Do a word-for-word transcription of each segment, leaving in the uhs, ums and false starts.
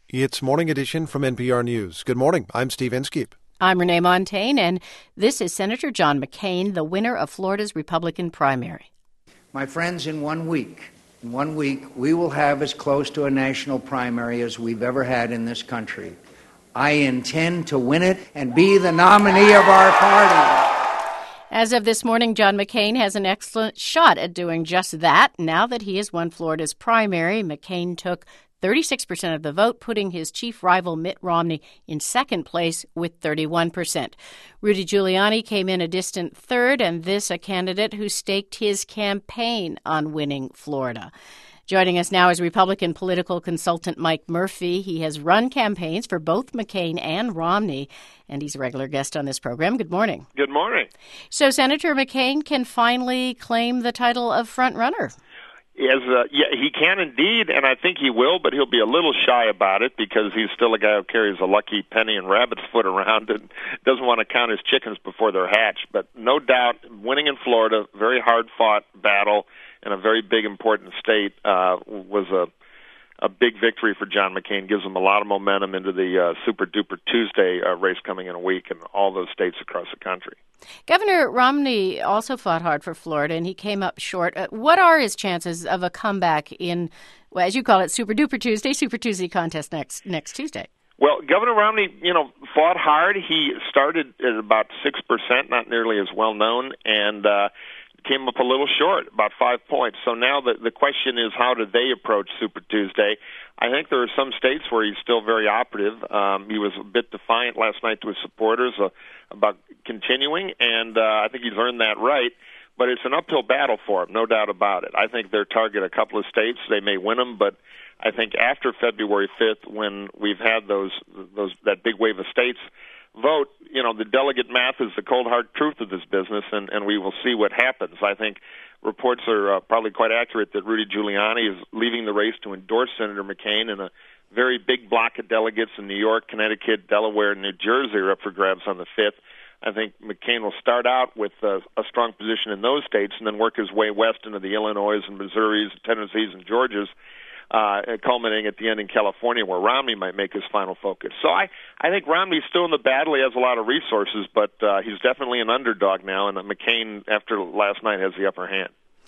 It's Morning Edition from N P R News. Good morning. I'm Steve Inskeep. I'm Renee Montaigne, and this is Senator John McCain, the winner of Florida's Republican primary. My friends, in one week, in one week, we will have as close to a national primary as we've ever had in this country. I intend to win it and be the nominee of our party. As of this morning, John McCain has an excellent shot at doing just that. Now that he has won Florida's primary, McCain took thirty-six percent of the vote, putting his chief rival Mitt Romney in second place with thirty-one percent. Rudy Giuliani came in a distant third, and this a candidate who staked his campaign on winning Florida. Joining us now is Republican political consultant Mike Murphy. He has run campaigns for both McCain and Romney, and he's a regular guest on this program. Good morning. Good morning. So Senator McCain can finally claim the title of front runner. Is, uh, yeah, he can indeed, and I think he will, but he'll be a little shy about it because he's still a guy who carries a lucky penny and rabbit's foot around and doesn't want to count his chickens before they're hatched. But no doubt, winning in Florida, very hard-fought battle in a very big, important state, uh, was a a big victory for John McCain. Gives him a lot of momentum into the uh, super-duper Tuesday uh, race coming in a week in all those states across the country. Governor Romney also fought hard for Florida, and he came up short. Uh, what are his chances of a comeback in, well, as you call it, Super Duper Tuesday, Super Tuesday contest next next Tuesday? Well, Governor Romney, you know, fought hard. He started at about six percent, not nearly as well known, and uh, came up a little short, about five points. So now the, the question is, how do they approach Super Tuesday? I think there are some states where he's still very operative. Um, he was a bit defiant last night to his supporters uh, about continuing, and uh, I think he's earned that right. But it's an uphill battle for him, no doubt about it. I think they're target a couple of states. They may win them, but I think after February fifth, when we've had those those that big wave of states vote, you know, the delegate math is the cold hard truth of this business, and, and we will see what happens. I think reports are uh, probably quite accurate that Rudy Giuliani is leaving the race to endorse Senator McCain, and a very big block of delegates in New York, Connecticut, Delaware, and New Jersey are up for grabs on the fifth. I think McCain will start out with uh, a strong position in those states and then work his way west into the Illinois and Missouris, Tennessees, and Georgias, uh, culminating at the end in California, where Romney might make his final focus. So I, I think Romney's still in the battle. He has a lot of resources, but uh, he's definitely an underdog now, and McCain, after last night, has the upper hand.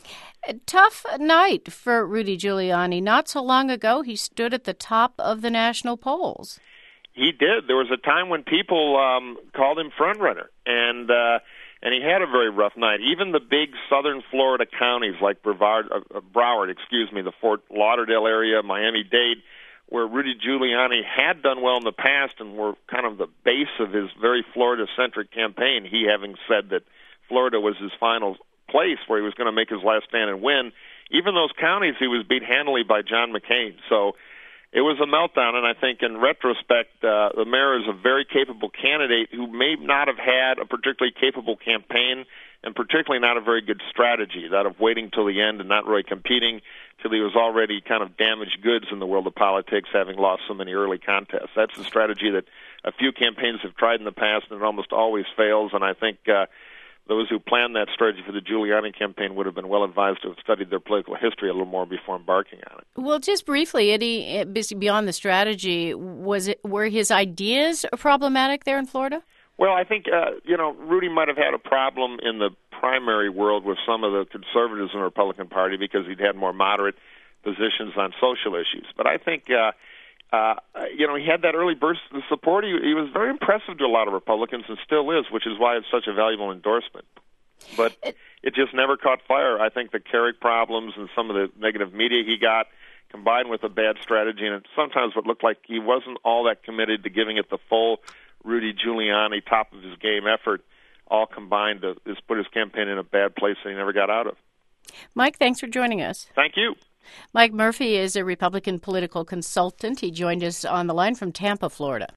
A tough night for Rudy Giuliani. Not so long ago, he stood at the top of the national polls. He did. There was a time when people um, called him frontrunner, and uh, and he had a very rough night. Even the big southern Florida counties like Brevard, uh, Broward, excuse me, the Fort Lauderdale area, Miami-Dade, where Rudy Giuliani had done well in the past and were kind of the base of his very Florida-centric campaign, he having said that Florida was his final place where he was going to make his last stand and win. Even those counties, he was beat handily by John McCain. So it was a meltdown, and I think in retrospect, uh, the mayor is a very capable candidate who may not have had a particularly capable campaign and particularly not a very good strategy, that of waiting till the end and not really competing till he was already kind of damaged goods in the world of politics, having lost so many early contests. That's a strategy that a few campaigns have tried in the past, and it almost always fails, and I think uh, those who planned that strategy for the Giuliani campaign would have been well advised to have studied their political history a little more before embarking on it. Well, just briefly, Eddie, beyond the strategy, was it were his ideas problematic there in Florida? Well, I think, uh, you know, Rudy might have had a problem in the primary world with some of the conservatives in the Republican Party because he'd had more moderate positions on social issues. But I think, uh, uh, you know, he had that early burst of support. He, he was very impressive to a lot of Republicans and still is, which is why it's such a valuable endorsement. But it, it just never caught fire. I think the Carrick problems and some of the negative media he got, combined with a bad strategy, and it sometimes what looked like he wasn't all that committed to giving it the full Rudy Giuliani top of his game effort, all combined to just put his campaign in a bad place that he never got out of. Mike, thanks for joining us. Thank you. Mike Murphy is a Republican political consultant. He joined us on the line from Tampa, Florida.